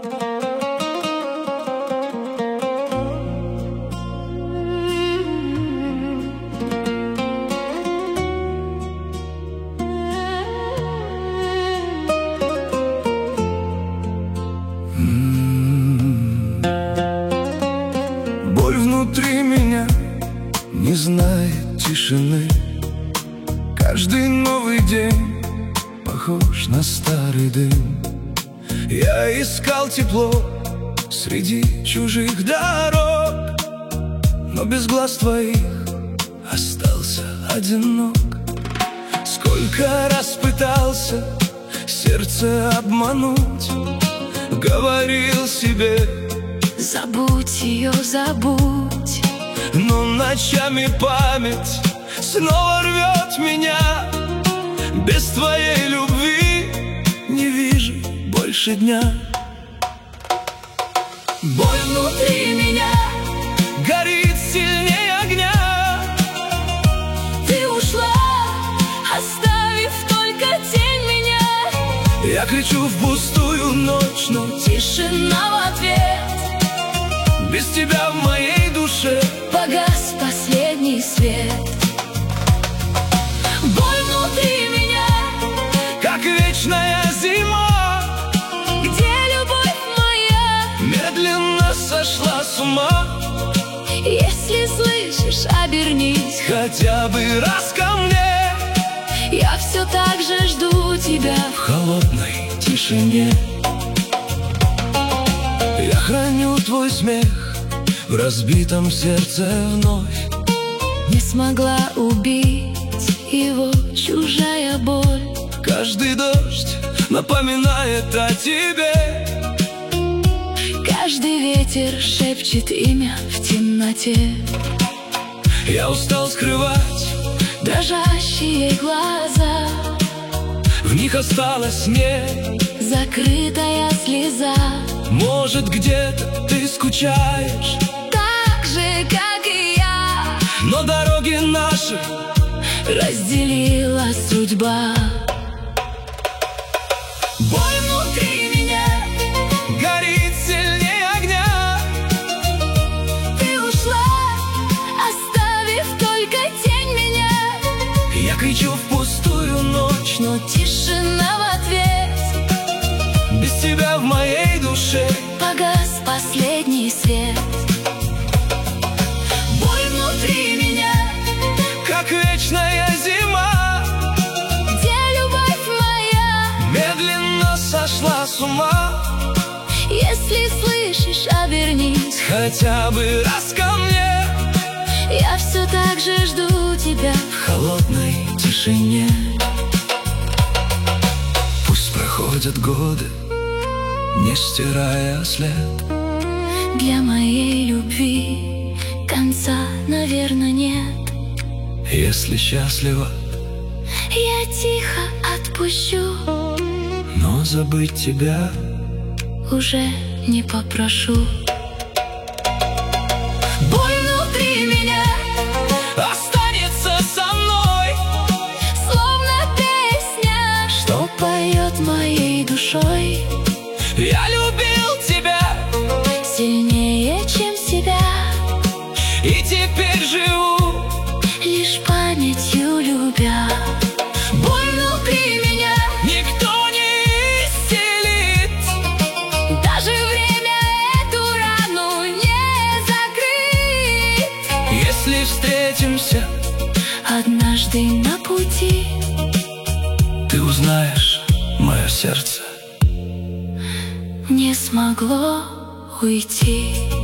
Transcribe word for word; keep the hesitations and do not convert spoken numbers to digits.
Боль внутри меня не знает тишины. Каждый новый день похож на старый дым. Я искал тепло среди чужих дорог, но без глаз твоих остался одинок. Сколько раз пытался сердце обмануть, говорил себе: забудь ее, забудь. Но ночами память снова рвет меня. Без твоей любви не вижу больше дня. Боль внутри меня горит сильнее огня. Ты ушла, оставив только тень меня. Я кричу в пустую ночь, но тишина в ответ. без тебя в моей душе погас последний свет. Боль внутри меня, как вечная зима, где любовь моя медленно сошла с ума. Если слышишь, обернись хотя бы раз ко мне. Я все так же жду тебя в холодной тишине. Я храню твой смех в разбитом сердце вновь. Не смогла убить его чужая боль. Каждый дождь напоминает о тебе. Каждый ветер шепчет имя в темноте. Я устал скрывать дрожащие глаза, в них осталась не закрытая слеза. Может, где-то ты скучаешь так же, как и я, но дороги наши разделила судьба. Боль внутри меня горит сильнее огня. Ты ушла, оставив только тень меня. Я кричу в пустую ночь, но тишина в ответ. без тебя в моей душе погас последний свет. Боль внутри меня, как вечная зима, где любовь моя медленно сошла с ума. Если слышишь, обернись хотя бы раз ко мне. Я все так же жду тебя в холодной тишине. Пусть проходят годы, не стирая след. Для моей любви конца, наверное, нет. Если счастлива, я тихо отпущу, но забыть тебя уже не попрошу. Боль внутри меня останется со мной, словно песня, что поет моей душой. Я любил тебя сильнее, чем себя, и теперь живу лишь памятью любя. Боль внутри меня никто не исцелит, даже время эту рану не закрыть. Если встретимся однажды на пути, ты узнаешь, мое сердце не смогло уйти.